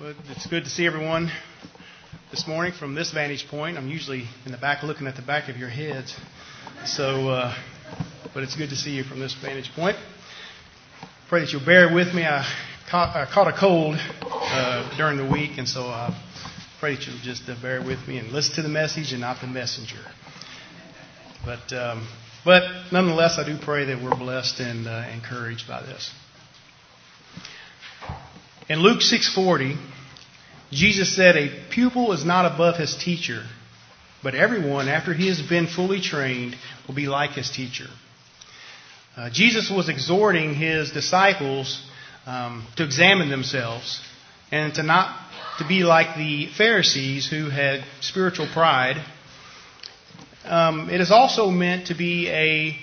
Well, it's good to see everyone this morning from this vantage point. I'm usually in the back looking at the back of your heads. But it's good to see you from this vantage point. Pray that you'll bear with me. I caught a cold during the week, and so I pray that you'll just bear with me and listen to the message and not the messenger. But nonetheless, I do pray that we're blessed and encouraged by this. In Luke 6:40, Jesus said, "A pupil is not above his teacher, but everyone, after he has been fully trained, will be like his teacher." Jesus was exhorting his disciples to examine themselves and to be like the Pharisees who had spiritual pride. It is also meant to be a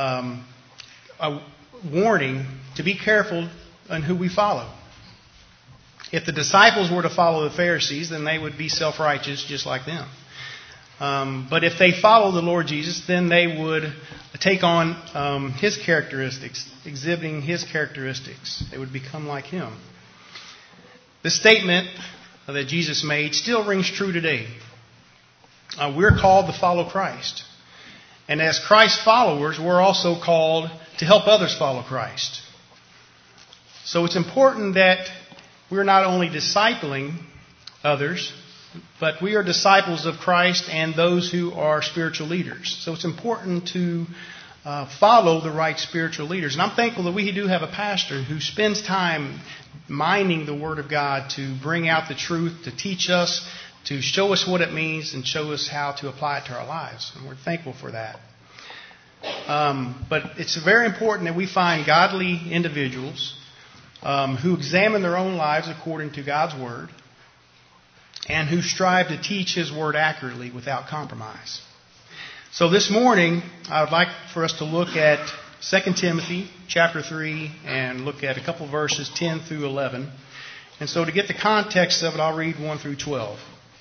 warning to be careful on who we follow. If the disciples were to follow the Pharisees, then they would be self-righteous just like them. But if they follow the Lord Jesus, then they would take on His characteristics, exhibiting His characteristics. They would become like Him. The statement that Jesus made still rings true today. We're called to follow Christ. And as Christ's followers, we're also called to help others follow Christ. So it's important that we're not only discipling others, but we are disciples of Christ and those who are spiritual leaders. So it's important to follow the right spiritual leaders. And I'm thankful that we do have a pastor who spends time mining the Word of God to bring out the truth, to teach us, to show us what it means and show us how to apply it to our lives. And we're thankful for that. But it's very important that we find godly individuals who examine their own lives according to God's Word and who strive to teach His Word accurately without compromise. So this morning, I would like for us to look at 2 Timothy chapter 3 and look at a couple verses 10 through 11. And so to get the context of it, I'll read 1 through 12.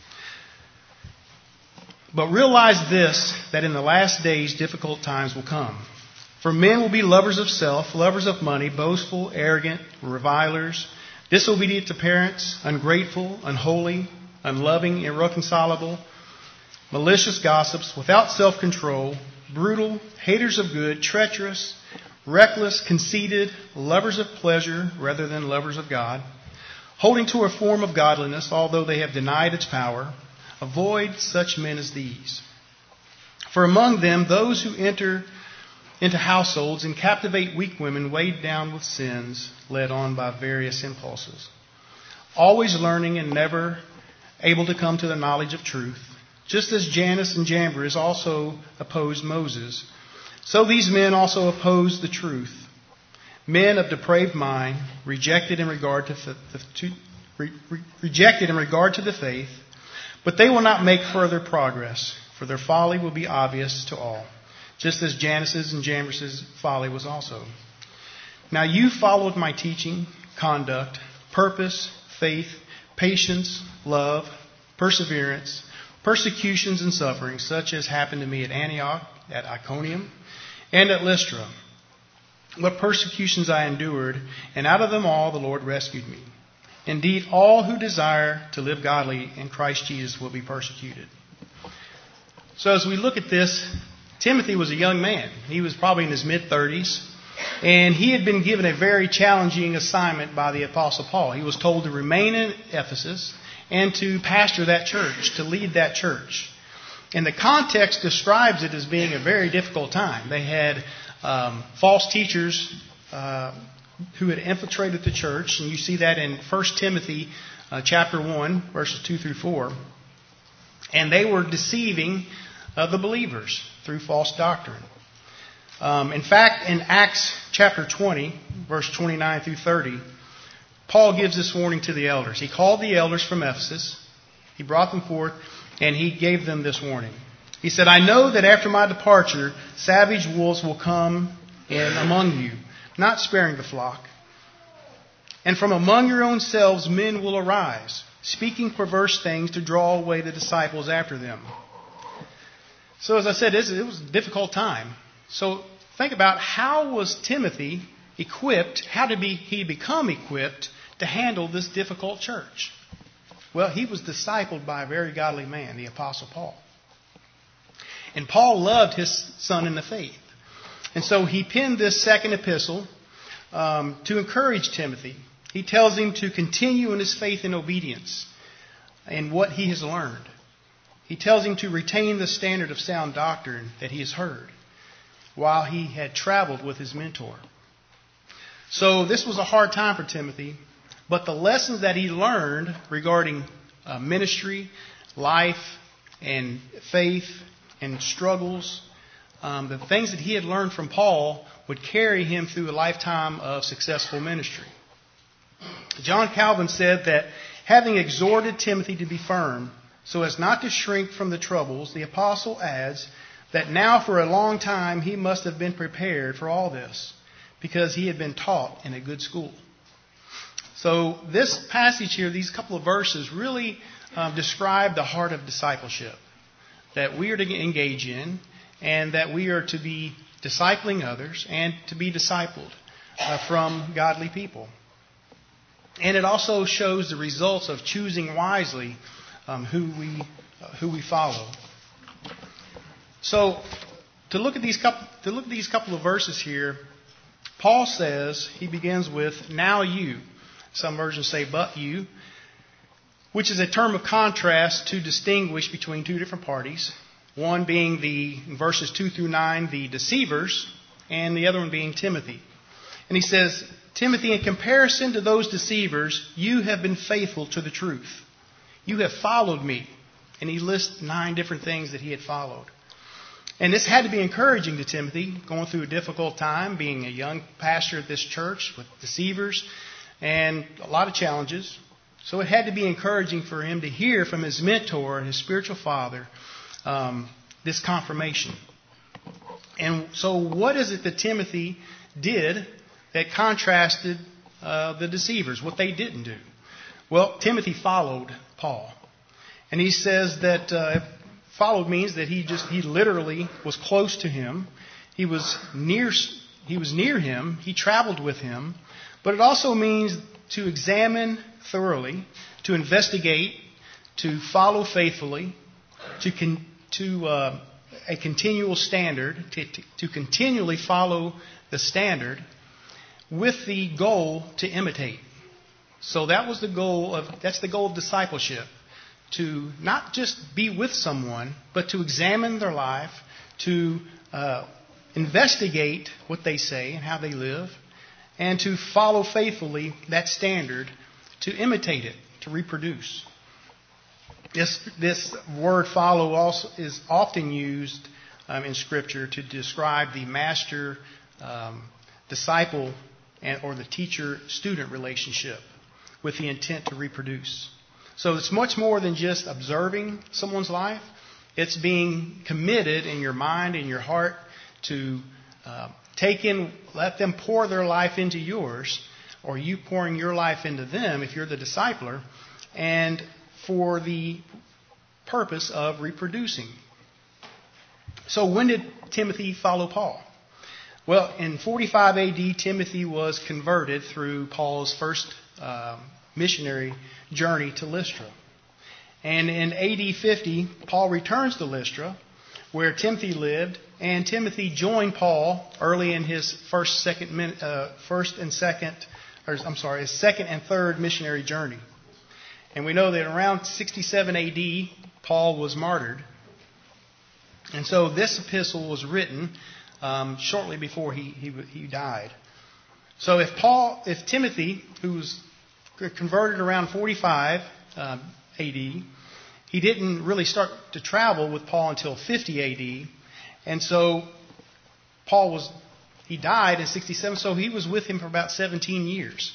"But realize this, that in the last days difficult times will come. For men will be lovers of self, lovers of money, boastful, arrogant, revilers, disobedient to parents, ungrateful, unholy, unloving, irreconcilable, malicious gossips, without self-control, brutal, haters of good, treacherous, reckless, conceited, lovers of pleasure rather than lovers of God, holding to a form of godliness, although they have denied its power. Avoid such men as these. For among them those who enter into households and captivate weak women weighed down with sins, led on by various impulses, always learning and never able to come to the knowledge of truth. Just as Jannes and Jambres also opposed Moses, so these men also oppose the truth. Men of depraved mind, rejected in regard to the faith, but they will not make further progress, for their folly will be obvious to all, just as Jannes' and Jambres' folly was also. Now you followed my teaching, conduct, purpose, faith, patience, love, perseverance, persecutions and sufferings, such as happened to me at Antioch, at Iconium, and at Lystra. What persecutions I endured, and out of them all the Lord rescued me. Indeed, all who desire to live godly in Christ Jesus will be persecuted." So as we look at this, Timothy was a young man. He was probably in his mid-30s. And he had been given a very challenging assignment by the Apostle Paul. He was told to remain in Ephesus and to pastor that church, to lead that church. And the context describes it as being a very difficult time. They had false teachers who had infiltrated the church. And you see that in 1 Timothy chapter 1, verses 2 through 4. And they were deceiving the believers through false doctrine. In fact, in Acts chapter 20, verse 29 through 30, Paul gives this warning to the elders. He called the elders from Ephesus. He brought them forth, and he gave them this warning. He said, "I know that after my departure, savage wolves will come in among you, not sparing the flock. And from among your own selves men will arise, speaking perverse things to draw away the disciples after them." So as I said, it was a difficult time. So think about, how was Timothy equipped, how did he become equipped to handle this difficult church? Well, he was discipled by a very godly man, the Apostle Paul. And Paul loved his son in the faith. And so he penned this second epistle to encourage Timothy. He tells him to continue in his faith and obedience and what he has learned. He tells him to retain the standard of sound doctrine that he has heard while he had traveled with his mentor. So this was a hard time for Timothy, but the lessons that he learned regarding ministry, life, and faith, and struggles, the things that he had learned from Paul would carry him through a lifetime of successful ministry. John Calvin said that having exhorted Timothy to be firm so as not to shrink from the troubles, the apostle adds that now for a long time he must have been prepared for all this because he had been taught in a good school. So this passage here, these couple of verses, really describe the heart of discipleship that we are to engage in, and that we are to be discipling others and to be discipled from godly people. And it also shows the results of choosing wisely who we follow. So to look at these couple of verses here, Paul says, he begins with "now you." Some versions say "but you," which is a term of contrast to distinguish between two different parties. One being in verses 2 through 9, the deceivers, and the other one being Timothy. And he says, "Timothy, in comparison to those deceivers, you have been faithful to the truth. You have followed me." And he lists 9 different things that he had followed. And this had to be encouraging to Timothy, going through a difficult time, being a young pastor at this church with deceivers and a lot of challenges. So it had to be encouraging for him to hear from his mentor and his spiritual father this confirmation. And so what is it that Timothy did that contrasted the deceivers, what they didn't do? Well, Timothy followed Paul. And he says that followed means that he literally was close to him. He was near him. He traveled with him. But it also means to examine thoroughly, to investigate, to follow faithfully, to a continual standard, to continually follow the standard with the goal to imitate. So that's the goal of discipleship. To not just be with someone, but to examine their life, to investigate what they say and how they live, and to follow faithfully that standard, to imitate it, to reproduce. This word "follow" also is often used in Scripture to describe the master disciple or the teacher-student relationship with the intent to reproduce. So it's much more than just observing someone's life. It's being committed in your mind and your heart to let them pour their life into yours, or you pouring your life into them if you're the discipler, and for the purpose of reproducing. So when did Timothy follow Paul? Well, in 45 AD, Timothy was converted through Paul's first missionary journey to Lystra. And in AD 50, Paul returns to Lystra, where Timothy lived, and Timothy joined Paul early in his second and third missionary journey. And we know that around 67 AD, Paul was martyred. And so this epistle was written shortly before he died. So if Timothy, who was converted around 45 AD, he didn't really start to travel with Paul until 50 AD. And so he died in 67, so he was with him for about 17 years.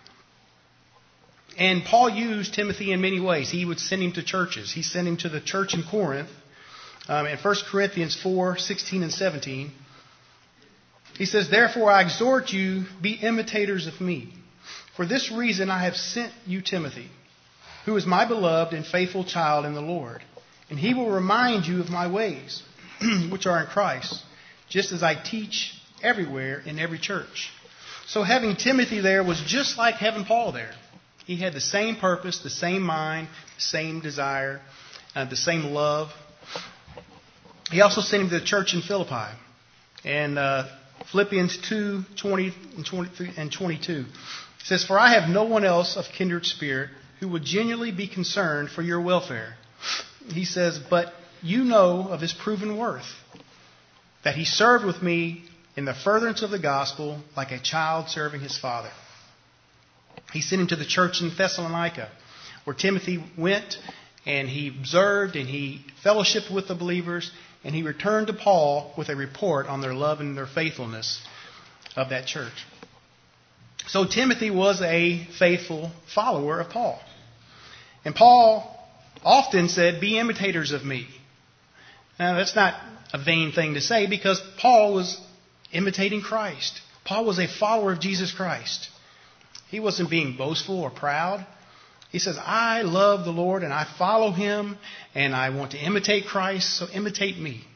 And Paul used Timothy in many ways. He would send him to churches. He sent him to the church in Corinth. In 1 Corinthians 4:16 and 17, he says, "Therefore I exhort you, be imitators of me. For this reason I have sent you Timothy, who is my beloved and faithful child in the Lord. And he will remind you of my ways, which are in Christ, just as I teach everywhere in every church." So having Timothy there was just like having Paul there. He had the same purpose, the same mind, the same desire, the same love. He also sent him to the church in Philippi. And Philippians 2:20 and 22 says, "For I have no one else of kindred spirit who would genuinely be concerned for your welfare." He says, "But you know of his proven worth, that he served with me in the furtherance of the gospel like a child serving his father." He sent him to the church in Thessalonica, where Timothy went and he observed and he fellowshiped with the believers, and he returned to Paul with a report on their love and their faithfulness of that church. So Timothy was a faithful follower of Paul. And Paul often said, "Be imitators of me." Now, that's not a vain thing to say, because Paul was imitating Christ. Paul was a follower of Jesus Christ. He wasn't being boastful or proud. He says, "I love the Lord and I follow him and I want to imitate Christ, so imitate me."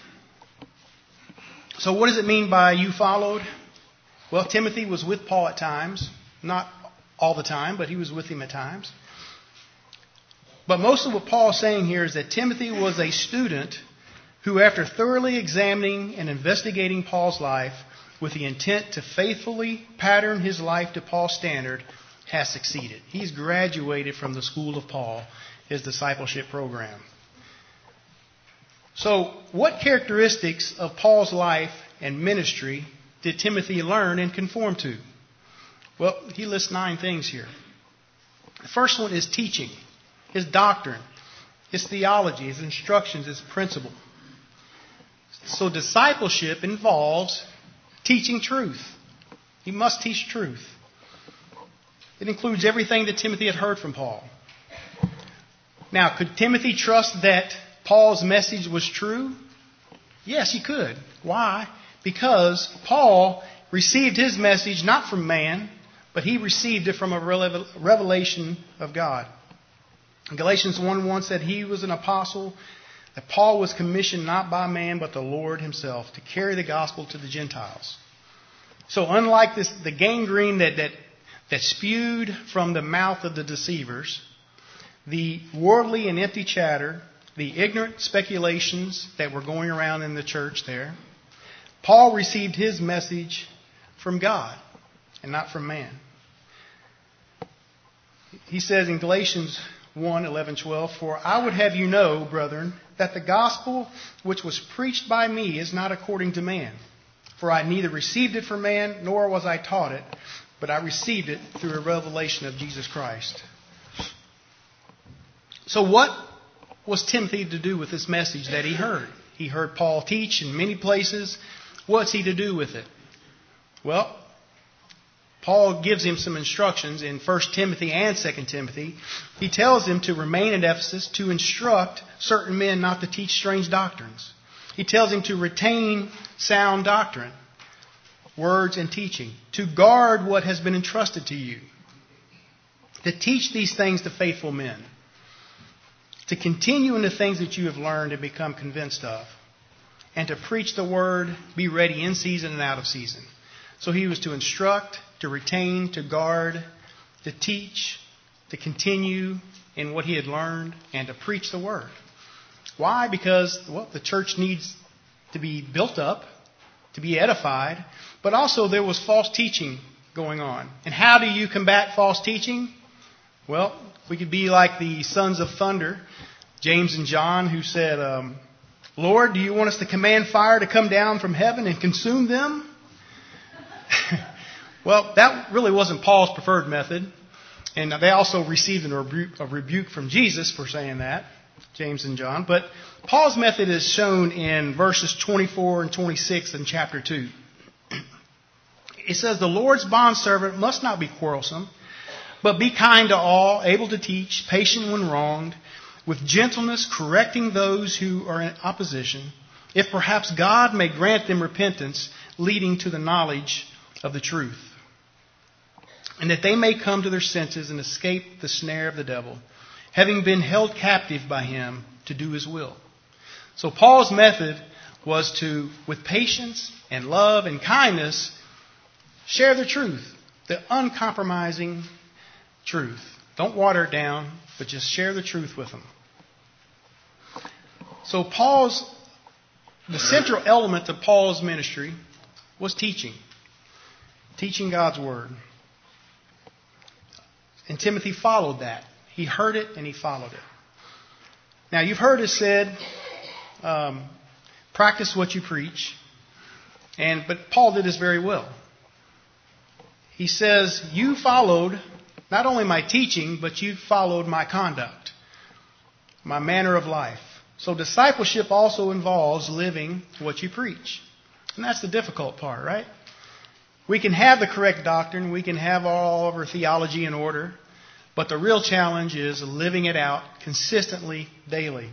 So what does it mean by you followed? Well, Timothy was with Paul at times. Not all the time, but he was with him at times. But most of what Paul is saying here is that Timothy was a student who, after thoroughly examining and investigating Paul's life with the intent to faithfully pattern his life to Paul's standard, has succeeded. He's graduated from the school of Paul, his discipleship program. So, what characteristics of Paul's life and ministry did Timothy learn and conform to? Well, he lists 9 things here. The first one is teaching, his doctrine, his theology, his instructions, his principle. So discipleship involves teaching truth. He must teach truth. It includes everything that Timothy had heard from Paul. Now, could Timothy trust that Paul's message was true? Yes, he could. Why? Because Paul received his message not from man, but he received it from a revelation of God. Galatians 1:1 said he was an apostle, that Paul was commissioned not by man, but the Lord himself, to carry the gospel to the Gentiles. So unlike the gangrene that spewed from the mouth of the deceivers, the worldly and empty chatter, the ignorant speculations that were going around in the church there, Paul received his message from God and not from man. He says in Galatians 1:11-12, "For I would have you know, brethren, that the gospel which was preached by me is not according to man. For I neither received it from man, nor was I taught it, but I received it through a revelation of Jesus Christ." So what was Timothy to do with this message that he heard? He heard Paul teach in many places. What's he to do with it? Well, Paul gives him some instructions in 1 Timothy and 2 Timothy. He tells him to remain at Ephesus, to instruct certain men not to teach strange doctrines. He tells him to retain sound doctrine, words and teaching, to guard what has been entrusted to you, to teach these things to faithful men, to continue in the things that you have learned and become convinced of, and to preach the word, be ready in season and out of season. So he was to instruct, to retain, to guard, to teach, to continue in what he had learned, and to preach the word. Why? Because, the church needs to be built up, to be edified, but also there was false teaching going on. And how do you combat false teaching? Well, we could be like the sons of thunder, James and John, who said, "Lord, do you want us to command fire to come down from heaven and consume them?" Well, that really wasn't Paul's preferred method. And they also received a rebuke from Jesus for saying that, James and John. But Paul's method is shown in verses 24 and 26 in chapter 2. It says, "The Lord's bondservant must not be quarrelsome, but be kind to all, able to teach, patient when wronged, with gentleness correcting those who are in opposition, if perhaps God may grant them repentance, leading to the knowledge of the truth, and that they may come to their senses and escape the snare of the devil, having been held captive by him to do his will." So Paul's method was to, with patience and love and kindness, share the truth, the uncompromising truth. Don't water it down, but just share the truth with them. So the central element of Paul's ministry was teaching. Teaching God's Word. And Timothy followed that. He heard it and he followed it. Now you've heard it said, practice what you preach. But Paul did this very well. He says, you followed not only my teaching, but you followed my conduct, my manner of life. So discipleship also involves living what you preach. And that's the difficult part, right? We can have the correct doctrine. We can have all of our theology in order. But the real challenge is living it out consistently, daily.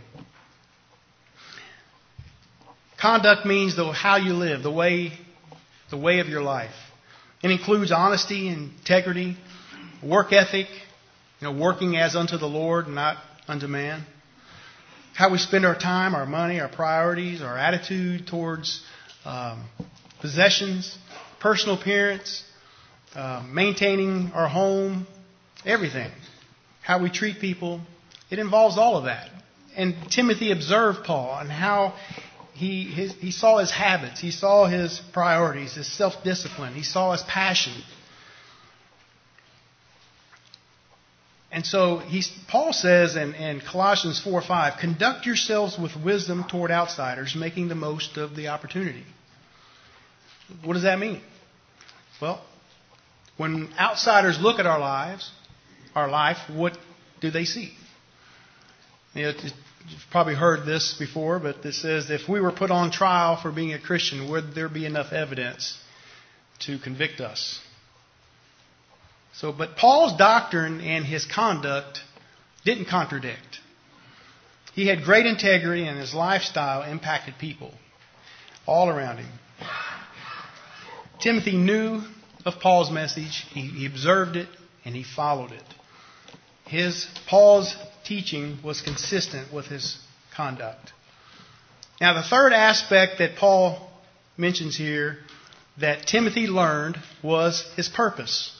Conduct means how you live, the way of your life. It includes honesty, integrity, work ethic, working as unto the Lord, not unto man. How we spend our time, our money, our priorities, our attitude towards possessions, personal appearance, maintaining our home, everything. How we treat people. It involves all of that. And Timothy observed Paul and how he saw his habits. He saw his priorities, his self-discipline. He saw his passion. And so Paul says in Colossians 4:5, conduct yourselves with wisdom toward outsiders, making the most of the opportunity. What does that mean? Well, when outsiders look at our life, what do they see? You've probably heard this before, but this says, if we were put on trial for being a Christian, would there be enough evidence to convict us? But Paul's doctrine and his conduct didn't contradict. He had great integrity, and his lifestyle impacted people all around him. Timothy knew of Paul's message. He observed it, and he followed it. Paul's teaching was consistent with his conduct. Now, the third aspect that Paul mentions here that Timothy learned was his purpose.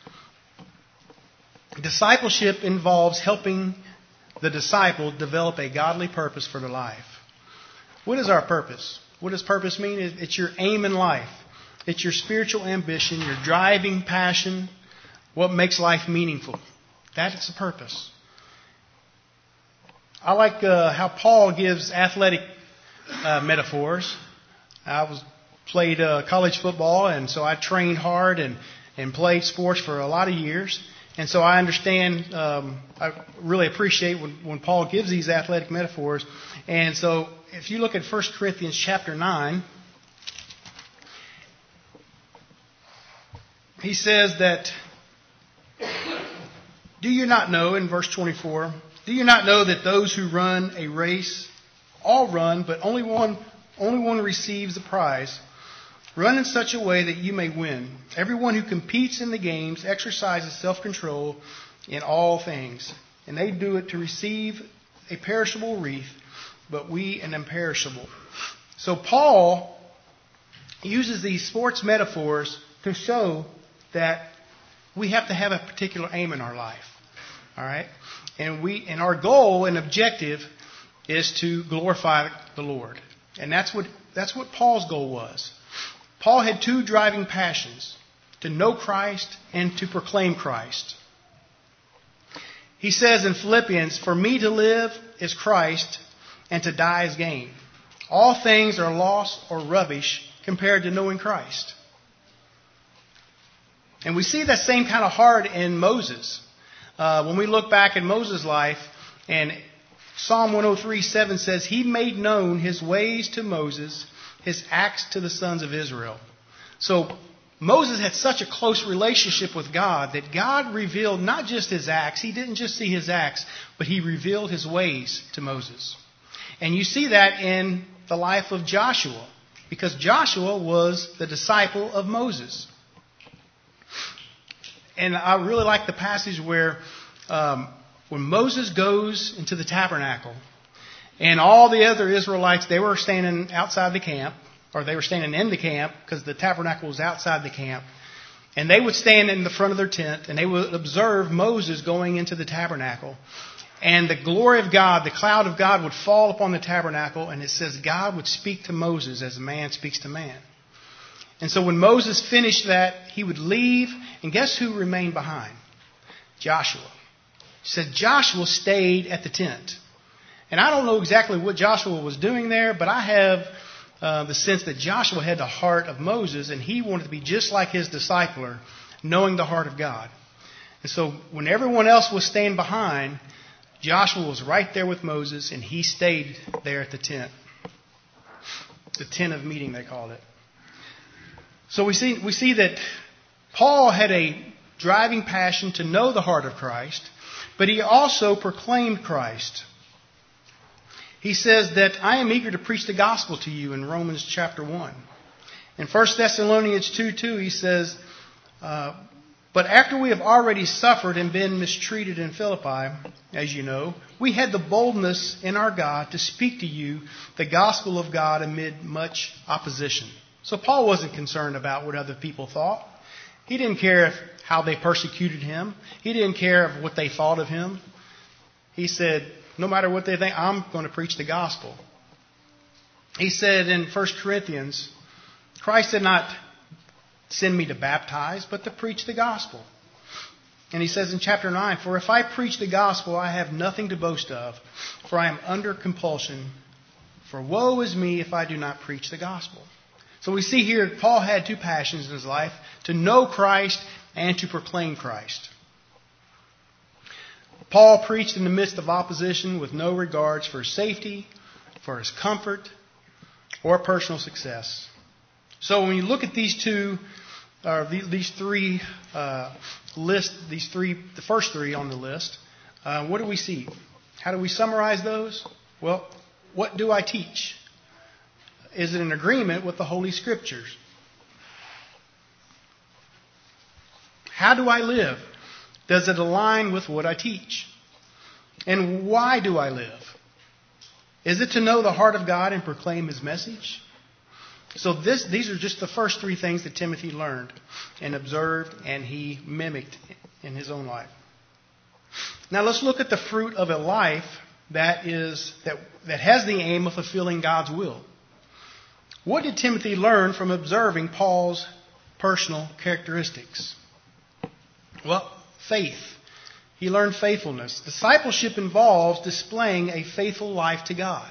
Discipleship involves helping the disciple develop a godly purpose for their life. What is our purpose? What does purpose mean? It's your aim in life. It's your spiritual ambition, your driving passion, what makes life meaningful. That is the purpose. I like how Paul gives athletic metaphors. I played college football, and so I trained hard and played sports for a lot of years. And so I understand, I really appreciate when Paul gives these athletic metaphors. And so if you look at 1 Corinthians chapter 9, he says that, do you not know, in verse 24, do you not know that those who run a race all run, but only one receives the prize? Run in such a way that you may win. Everyone who competes in the games exercises self-control in all things. And they do it to receive a perishable wreath, but we an imperishable. So Paul uses these sports metaphors to show that we have to have a particular aim in our life. All right? And our goal and objective is to glorify the Lord. And that's what Paul's goal was. Paul had two driving passions, to know Christ and to proclaim Christ. He says in Philippians, for me to live is Christ and to die is gain. All things are loss or rubbish compared to knowing Christ. And we see that same kind of heart in Moses. When we look back at Moses' life, and Psalm 103:7 says, he made known his ways to Moses, his acts to the sons of Israel. So Moses had such a close relationship with God that God revealed not just his acts. He didn't just see his acts, but he revealed his ways to Moses. And you see that in the life of Joshua, because Joshua was the disciple of Moses. And I really like the passage where when Moses goes into the tabernacle, and all the other Israelites, they were standing outside the camp, or they were standing in the camp because the tabernacle was outside the camp. And they would stand in the front of their tent, and they would observe Moses going into the tabernacle. And the glory of God, the cloud of God, would fall upon the tabernacle, and it says God would speak to Moses as a man speaks to man. And so when Moses finished that, he would leave, and guess who remained behind? Joshua. It said Joshua stayed at the tent. And I don't know exactly what Joshua was doing there, but I have the sense that Joshua had the heart of Moses, and he wanted to be just like his discipler, knowing the heart of God. And so when everyone else was staying behind, Joshua was right there with Moses, and he stayed there at the tent. The tent of meeting, they called it. So we see that Paul had a driving passion to know the heart of Christ, but he also proclaimed Christ. He says that I am eager to preach the gospel to you in Romans chapter 1. In 1 Thessalonians 2:2 he says, but after we have already suffered and been mistreated in Philippi, as you know, we had the boldness in our God to speak to you the gospel of God amid much opposition. So Paul wasn't concerned about what other people thought. He didn't care how they persecuted him. He didn't care what they thought of him. He said, no matter what they think, I'm going to preach the gospel. He said in 1 Corinthians, Christ did not send me to baptize, but to preach the gospel. And he says in chapter 9, for if I preach the gospel, I have nothing to boast of, for I am under compulsion. For woe is me if I do not preach the gospel. So we see here Paul had two passions in his life, to know Christ and to proclaim Christ. Paul preached in the midst of opposition with no regards for his safety, for his comfort, or personal success. So when you look at these three lists, the first three on the list, what do we see? How do we summarize those? Well, what do I teach? Is it in agreement with the Holy Scriptures? How do I live? Does it align with what I teach? And why do I live? Is it to know the heart of God and proclaim His message? So these are just the first three things that Timothy learned and observed and he mimicked in his own life. Now let's look at the fruit of a life that has the aim of fulfilling God's will. What did Timothy learn from observing Paul's personal characteristics? Well, faith. He learned faithfulness. Discipleship involves displaying a faithful life to God.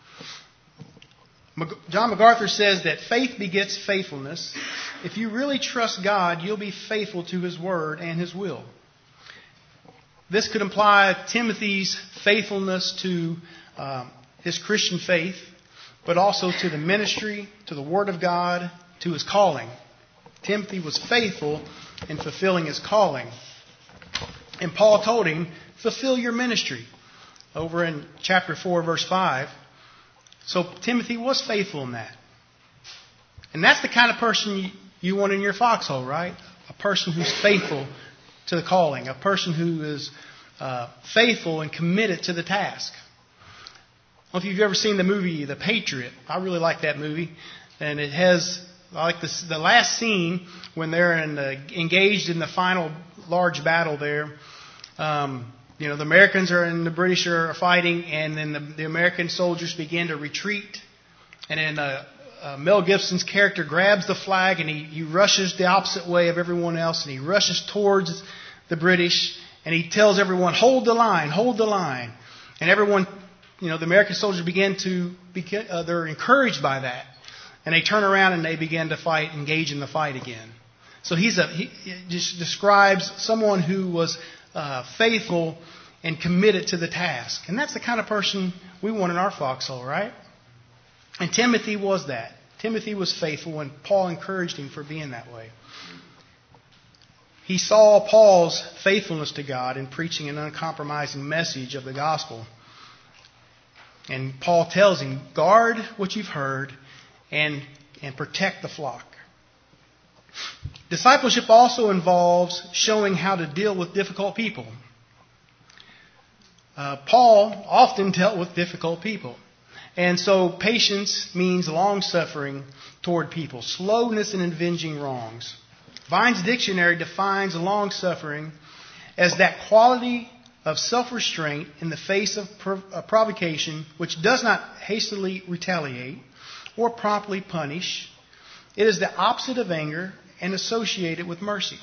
John MacArthur says that faith begets faithfulness. If you really trust God, you'll be faithful to His Word and His will. This could imply Timothy's faithfulness to his Christian faith, but also to the ministry, to the Word of God, to his calling. Timothy was faithful in fulfilling his calling. And Paul told him, fulfill your ministry. Over in chapter 4, verse 5. So Timothy was faithful in that. And that's the kind of person you want in your foxhole, right? A person who's faithful to the calling. A person who is faithful and committed to the task. I don't know if you've ever seen the movie The Patriot. I really like that movie. And it has, I like the last scene when they're engaged in the final large battle there. The Americans and the British are fighting, and then the American soldiers begin to retreat. And then Mel Gibson's character grabs the flag, and he rushes the opposite way of everyone else, and he rushes towards the British, and he tells everyone, hold the line, hold the line. And everyone, the American soldiers they're encouraged by that. And they turn around and they begin to fight, engage in the fight again. So he just describes someone who was faithful and committed to the task. And that's the kind of person we want in our foxhole, right? And Timothy was that. Timothy was faithful, and Paul encouraged him for being that way. He saw Paul's faithfulness to God in preaching an uncompromising message of the gospel. And Paul tells him, guard what you've heard and protect the flock. Discipleship also involves showing how to deal with difficult people. Paul often dealt with difficult people. And so patience means long-suffering toward people, slowness in avenging wrongs. Vine's dictionary defines long-suffering as that quality of self-restraint in the face of provocation which does not hastily retaliate or promptly punish. It is the opposite of anger and associated with mercy.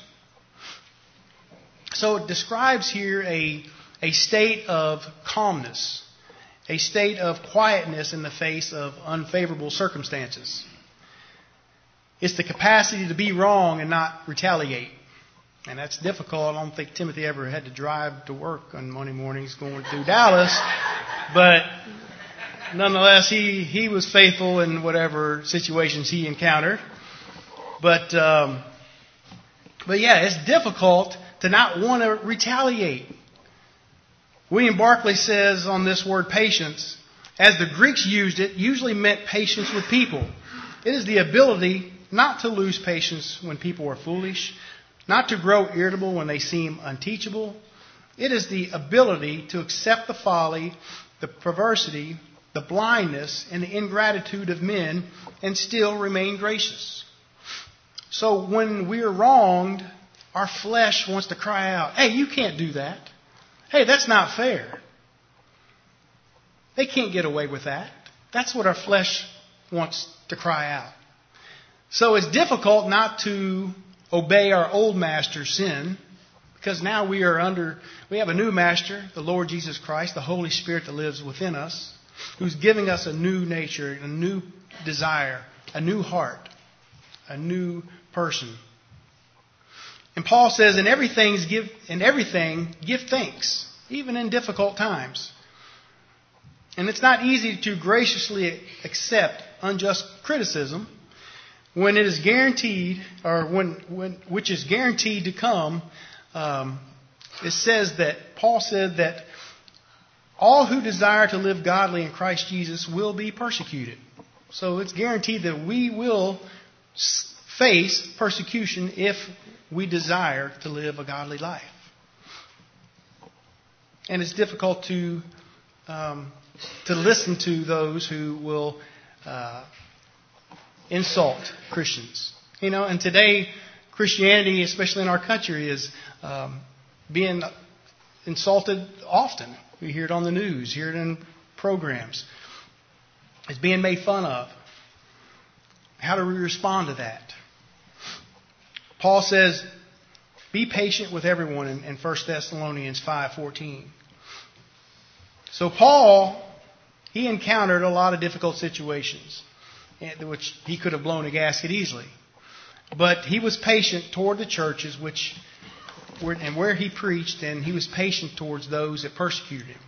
So it describes here a state of calmness, a state of quietness in the face of unfavorable circumstances. It's the capacity to be wrong and not retaliate. And that's difficult. I don't think Timothy ever had to drive to work on Monday mornings going through Dallas. But nonetheless, he was faithful in whatever situations he encountered. But yeah, it's difficult to not want to retaliate. William Barclay says on this word patience, as the Greeks used it, usually meant patience with people. It is the ability not to lose patience when people are foolish, not to grow irritable when they seem unteachable. It is the ability to accept the folly, the perversity, the blindness, and the ingratitude of men and still remain gracious. So when we're wronged, our flesh wants to cry out, hey, you can't do that. Hey, that's not fair. They can't get away with that. That's what our flesh wants to cry out. So it's difficult not to obey our old master, sin, because now we have a new master, the Lord Jesus Christ, the Holy Spirit that lives within us, who's giving us a new nature, a new desire, a new heart, a new person. And Paul says, in everything give thanks, even in difficult times. And it's not easy to graciously accept unjust criticism when it is guaranteed, or which is guaranteed to come. It says that Paul said that all who desire to live godly in Christ Jesus will be persecuted. So it's guaranteed that we will face persecution if we desire to live a godly life. And it's difficult to listen to those who will insult Christians. And today Christianity, especially in our country, is being insulted often. We hear it on the news, hear it in programs. It's being made fun of. How do we respond to that? Paul says, be patient with everyone in 1 Thessalonians 5:14. So Paul, he encountered a lot of difficult situations, which he could have blown a gasket easily. But he was patient toward the churches where he preached, and he was patient towards those that persecuted him.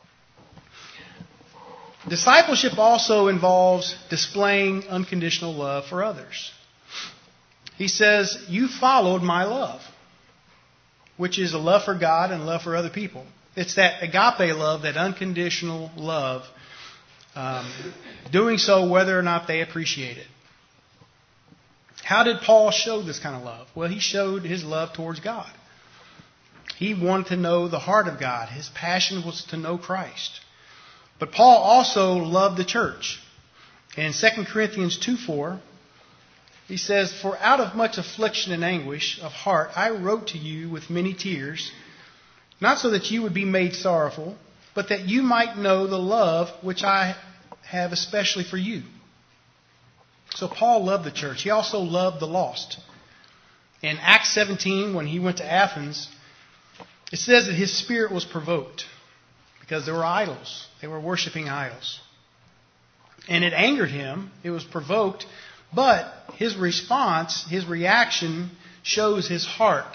Discipleship also involves displaying unconditional love for others. He says, you followed my love, which is a love for God and love for other people. It's that agape love, that unconditional love, doing so whether or not they appreciate it. How did Paul show this kind of love? Well, he showed his love towards God. He wanted to know the heart of God. His passion was to know Christ. But Paul also loved the church. In 2 Corinthians 2:4, he says, for out of much affliction and anguish of heart I wrote to you with many tears, not so that you would be made sorrowful, but that you might know the love which I have especially for you. So Paul loved the church. He also loved the lost. In Acts 17, when he went to Athens, it says that his spirit was provoked because there were idols. They were worshiping idols. And it angered him. It was provoked. But his response, his reaction, shows his heart,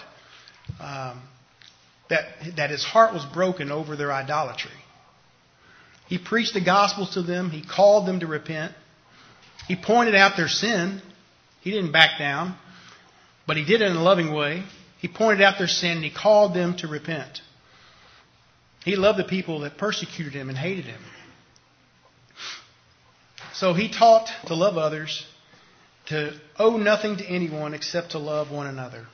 that his heart was broken over their idolatry. He preached the gospel to them. He called them to repent. He pointed out their sin. He didn't back down, but he did it in a loving way. He pointed out their sin and he called them to repent. He loved the people that persecuted him and hated him. So he taught to love others, to owe nothing to anyone except to love one another.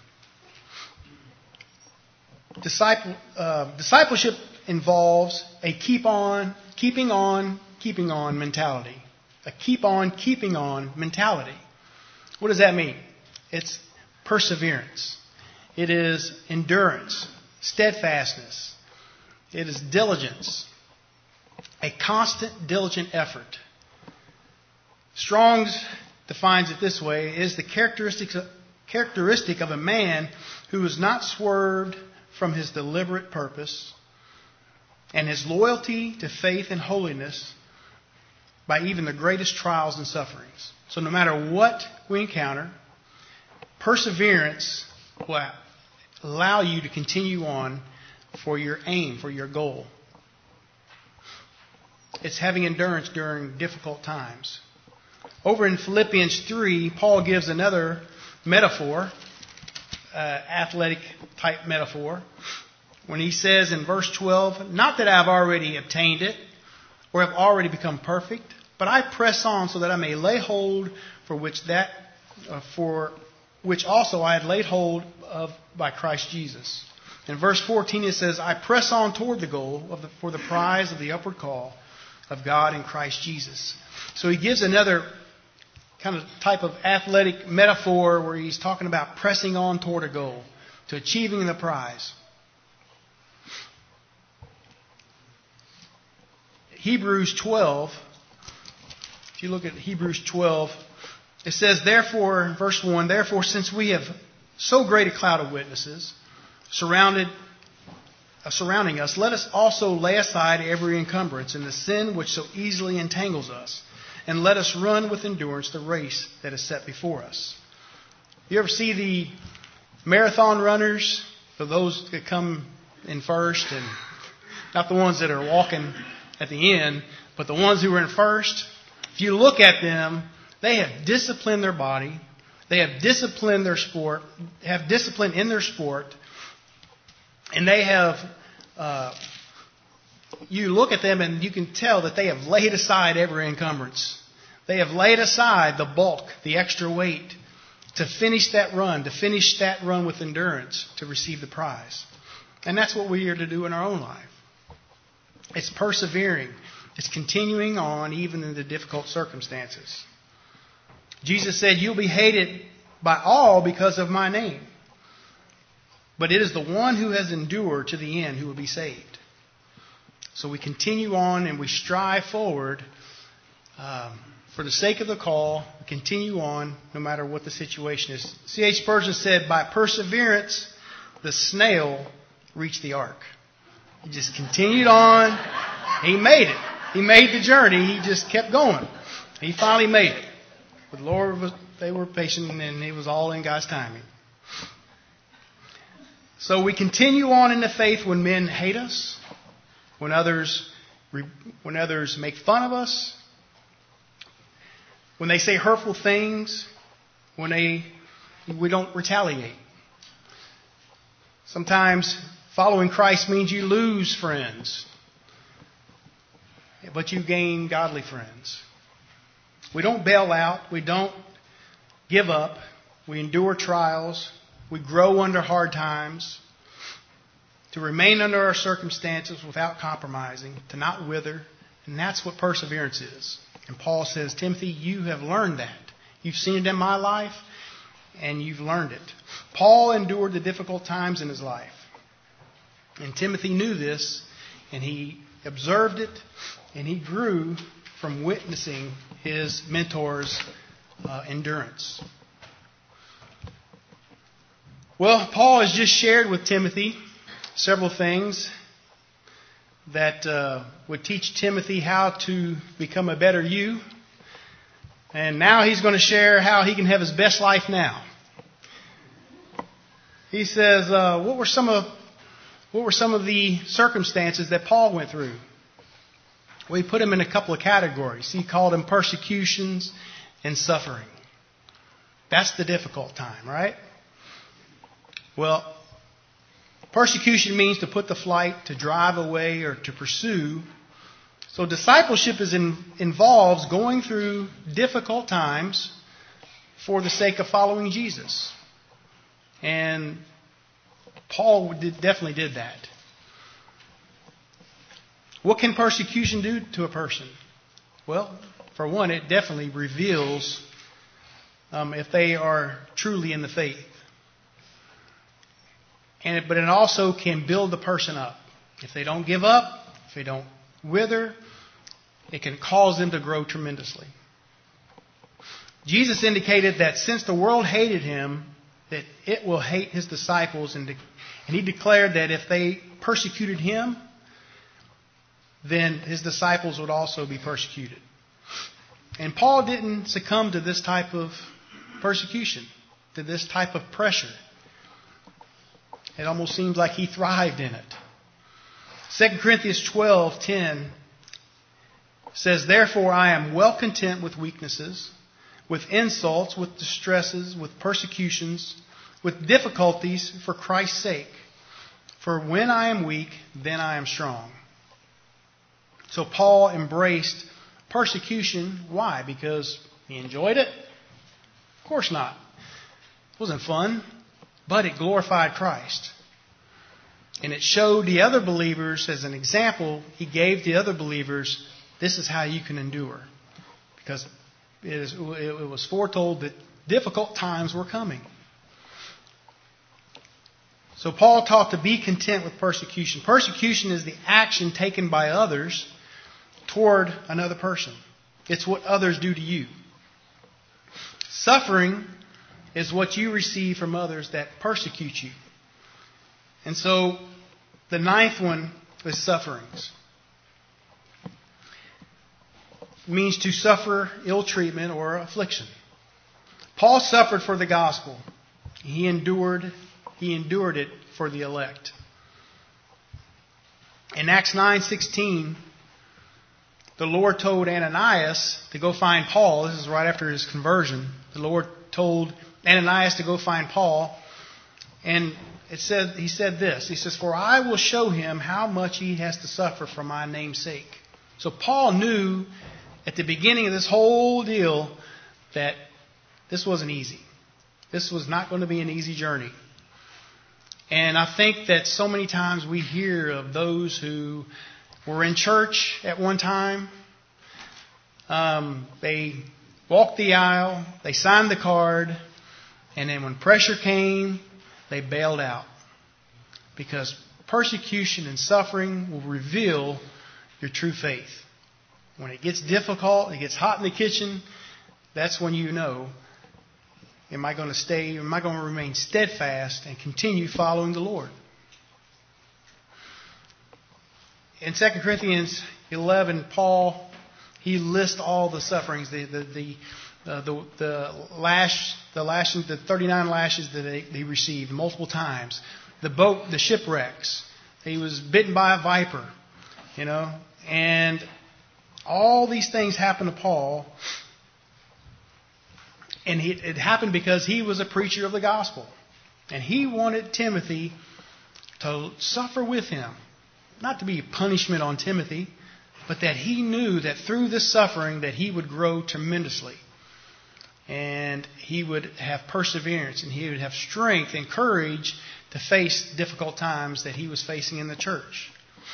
Discipleship involves a keeping on mentality. A keep on keeping on mentality. What does that mean? It's perseverance. It is endurance, steadfastness. It is diligence, a constant, diligent effort. Strong's defines it this way: is the characteristic of a man who is not swerved from his deliberate purpose and his loyalty to faith and holiness by even the greatest trials and sufferings. So no matter what we encounter, perseverance will allow you to continue on for your aim, for your goal. It's having endurance during difficult times. Over in Philippians 3, Paul gives another metaphor, athletic type metaphor, when he says in verse 12, "Not that I have already obtained it or have already become perfect, but I press on so that I may lay hold for which also I had laid hold of by Christ Jesus." In verse 14 it says, "I press on toward the goal for the prize of the upward call of God in Christ Jesus." So he gives another kind of type of athletic metaphor where he's talking about pressing on toward a goal, to achieving the prize. Hebrews 12, if you look at Hebrews 12, it says, "Therefore," in verse 1, "Therefore, since we have so great a cloud of witnesses surrounding us, let us also lay aside every encumbrance and the sin which so easily entangles us, and let us run with endurance the race that is set before us." You ever see the marathon runners, for those that come in first, and not the ones that are walking at the end, but the ones who are in first? If you look at them, they have disciplined their body. They have disciplined their sport, have discipline in their sport, and they have, you look at them and you can tell that they have laid aside every encumbrance. They have laid aside the bulk, the extra weight, to finish that run with endurance, to receive the prize. And that's what we are to do in our own life. It's persevering. It's continuing on even in the difficult circumstances. Jesus said, "You'll be hated by all because of my name. But it is the one who has endured to the end who will be saved." So we continue on and we strive forward for the sake of the call. We continue on no matter what the situation is. C.H. Spurgeon said, "By perseverance, the snail reached the ark." He just continued on. He made it. He made the journey. He just kept going. He finally made it. But the Lord, they were patient, and it was all in God's timing. So we continue on in the faith when men hate us, when others make fun of us, when they say hurtful things, when we don't retaliate. Sometimes following Christ means you lose friends, but you gain godly friends. We don't bail out. We don't give up. We endure trials. We grow under hard times. To remain under our circumstances without compromising. To not wither. And that's what perseverance is. And Paul says, "Timothy, you have learned that. You've seen it in my life, and you've learned it." Paul endured the difficult times in his life. And Timothy knew this, and he observed it, and he grew from witnessing his mentor's endurance. Well, Paul has just shared with Timothy several things that would teach Timothy how to become a better you. And now he's going to share how he can have his best life now. He says, what were some of the circumstances that Paul went through? Well, he put them in a couple of categories. He called them persecutions and suffering. That's the difficult time, right? Well, persecution means to put to flight, to drive away, or to pursue. So discipleship involves going through difficult times for the sake of following Jesus. And Paul definitely did that. What can persecution do to a person? Well, for one, it definitely reveals if they are truly in the faith. but it also can build the person up. If they don't give up, if they don't wither, it can cause them to grow tremendously. Jesus indicated that since the world hated him, that it will hate his disciples. And he declared that if they persecuted him, then his disciples would also be persecuted. And Paul didn't succumb to this type of persecution, to this type of pressure. It almost seems like he thrived in it. 2 Corinthians 12:10 says, "Therefore I am well content with weaknesses, with insults, with distresses, with persecutions, with difficulties for Christ's sake. For when I am weak, then I am strong." So Paul embraced persecution. Why? Because he enjoyed it? Of course not. It wasn't fun, but it glorified Christ. And it showed the other believers, as an example, he gave the other believers, this is how you can endure. Because it was foretold that difficult times were coming. So Paul taught to be content with persecution. Persecution is the action taken by others toward another person. It's what others do to you. Suffering is what you receive from others that persecute you. And so the ninth one is sufferings. It means to suffer ill treatment or affliction. Paul suffered for the gospel. He endured it for the elect. In Acts 9:16, the Lord told Ananias to go find Paul. This is right after his conversion. The Lord told Ananias to go find Paul. And he said this. He says, "For I will show him how much he has to suffer for my name's sake." So Paul knew at the beginning of this whole deal that this wasn't easy. This was not going to be an easy journey. And I think that so many times we hear of those who were in church at one time. They walked the aisle, they signed the card, and then when pressure came, they bailed out. Because persecution and suffering will reveal your true faith. When it gets difficult, it gets hot in the kitchen, that's when you know, am I going to remain steadfast and continue following the Lord? In 2 Corinthians 11, Paul, he lists all the sufferings, the 39 lashes that he received multiple times, the shipwrecks. He was bitten by a viper, and all these things happened to Paul. And it happened because he was a preacher of the gospel. And he wanted Timothy to suffer with him. Not to be a punishment on Timothy, but that he knew that through this suffering that he would grow tremendously. And he would have perseverance and he would have strength and courage to face difficult times that he was facing in the church.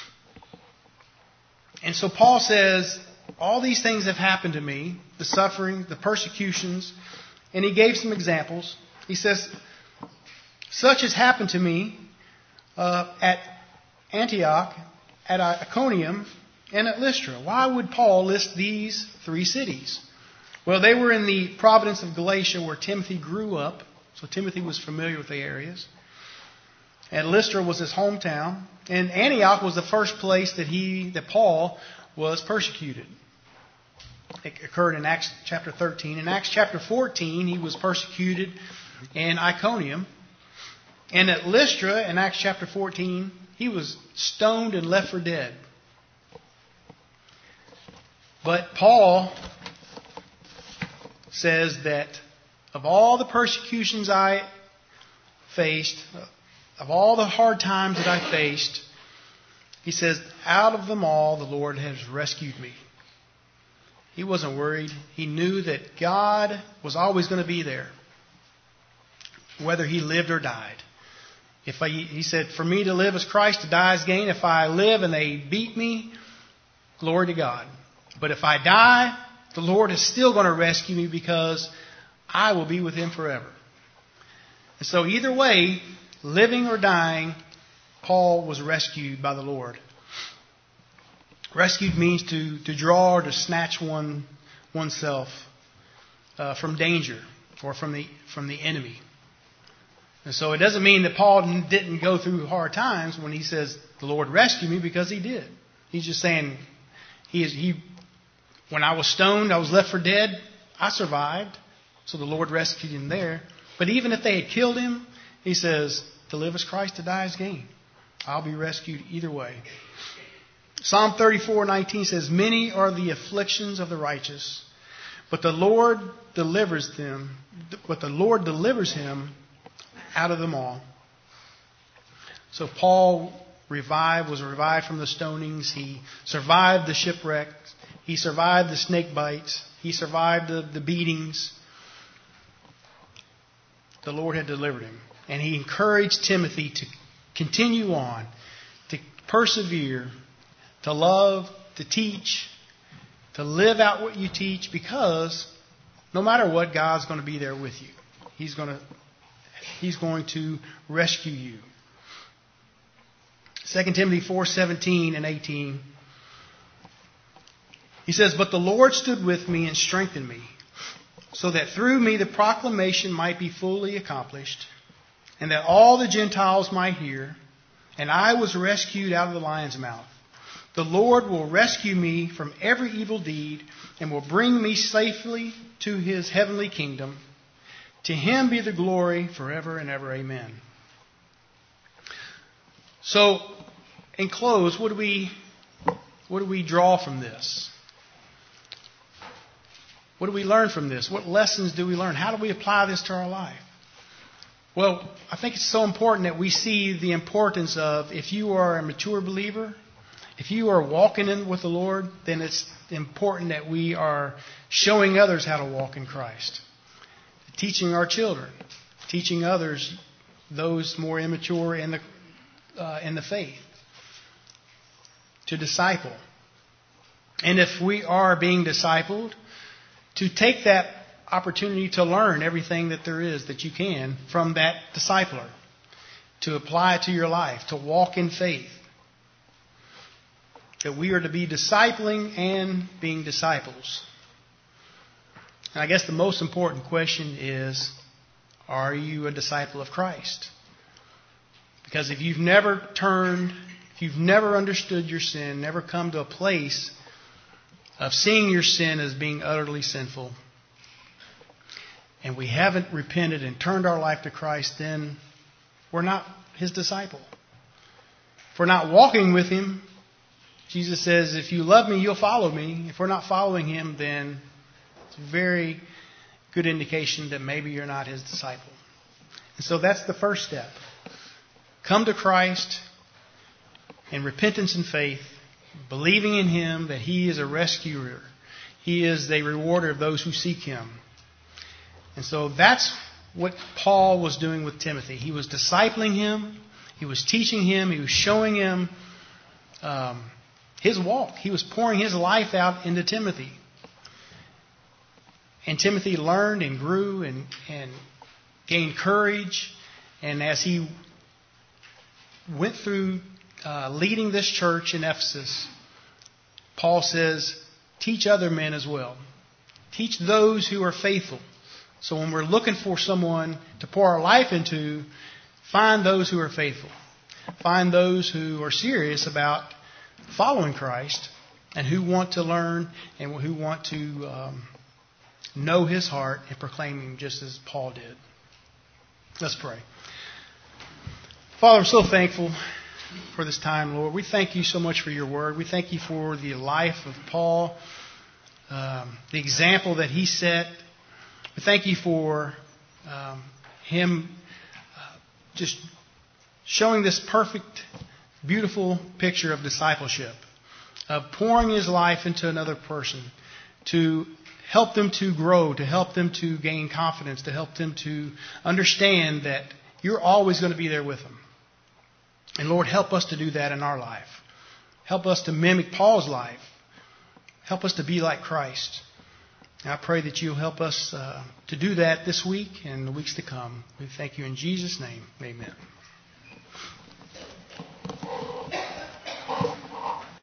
And so Paul says, all these things have happened to me, the suffering, the persecutions, and he gave some examples. He says, such has happened to me at Antioch, at Iconium, and at Lystra. Why would Paul list these three cities? Well, they were in the province of Galatia where Timothy grew up, so Timothy was familiar with the areas. And Lystra was his hometown, and Antioch was the first place that Paul was persecuted. It occurred in Acts chapter 13. In Acts chapter 14, he was persecuted in Iconium. And at Lystra, in Acts chapter 14, he was stoned and left for dead. But Paul says that of all the persecutions I faced, of all the hard times that I faced, he says, out of them all, the Lord has rescued me. He wasn't worried. He knew that God was always going to be there, whether he lived or died. He said, for me to live is Christ, to die is gain. If I live and they beat me, glory to God. But if I die, the Lord is still going to rescue me because I will be with him forever. And so either way, living or dying, Paul was rescued by the Lord. Rescued means to draw or to snatch oneself from danger or from the enemy. And so it doesn't mean that Paul didn't go through hard times when he says the Lord rescued me, because he did. He's just saying when I was stoned, I was left for dead, I survived. So the Lord rescued him there. But even if they had killed him, he says, to live is Christ, to die is gain. I'll be rescued either way. Psalm 34:19 says, many are the afflictions of the righteous, but the Lord delivers him out of them all. So Paul was revived from the stonings. He survived the shipwreck. He survived the snake bites. He survived the beatings. The Lord had delivered him. And he encouraged Timothy to continue on, to persevere, to love, to teach, to live out what you teach, because no matter what, God's going to be there with you. He's going to rescue you. 2 Timothy 4:17 and 18. He says, but the Lord stood with me and strengthened me, so that through me the proclamation might be fully accomplished, and that all the Gentiles might hear. And I was rescued out of the lion's mouth. The Lord will rescue me from every evil deed and will bring me safely to his heavenly kingdom. To him be the glory forever and ever. Amen. So, in close, what do we draw from this? What do we learn from this? What lessons do we learn? How do we apply this to our life? Well, I think it's so important that we see the importance of, if you are a mature believer, if you are walking in with the Lord, then it's important that we are showing others how to walk in Christ. Teaching our children, teaching others, those more immature in the faith, to disciple. And if we are being discipled, to take that opportunity to learn everything that there is that you can from that discipler, to apply it to your life, to walk in faith. That we are to be discipling and being disciples. And I guess the most important question is, are you a disciple of Christ? Because if you've never turned, if you've never understood your sin, never come to a place of seeing your sin as being utterly sinful, and we haven't repented and turned our life to Christ, then we're not his disciple. If we're not walking with him, Jesus says, if you love me, you'll follow me. If we're not following him, then it's a very good indication that maybe you're not his disciple. And so that's the first step. Come to Christ in repentance and faith, believing in him that he is a rescuer. He is the rewarder of those who seek him. And so that's what Paul was doing with Timothy. He was discipling him. He was teaching him. He was showing him his walk. He was pouring his life out into Timothy. And Timothy learned and grew and gained courage. And as he went through leading this church in Ephesus, Paul says, teach other men as well. Teach those who are faithful. So when we're looking for someone to pour our life into, find those who are faithful. Find those who are serious about following Christ and who want to learn and who want to know his heart and proclaim him just as Paul did. Let's pray. Father, I'm so thankful for this time, Lord. We thank you so much for your word. We thank you for the life of Paul, the example that he set. We thank you for him just showing this perfect, beautiful picture of discipleship, of pouring his life into another person to help them to grow, to help them to gain confidence, to help them to understand that you're always going to be there with them. And Lord, help us to do that in our life. Help us to mimic Paul's life. Help us to be like Christ. And I pray that you'll help us to do that this week and the weeks to come. We thank you in Jesus' name. Amen.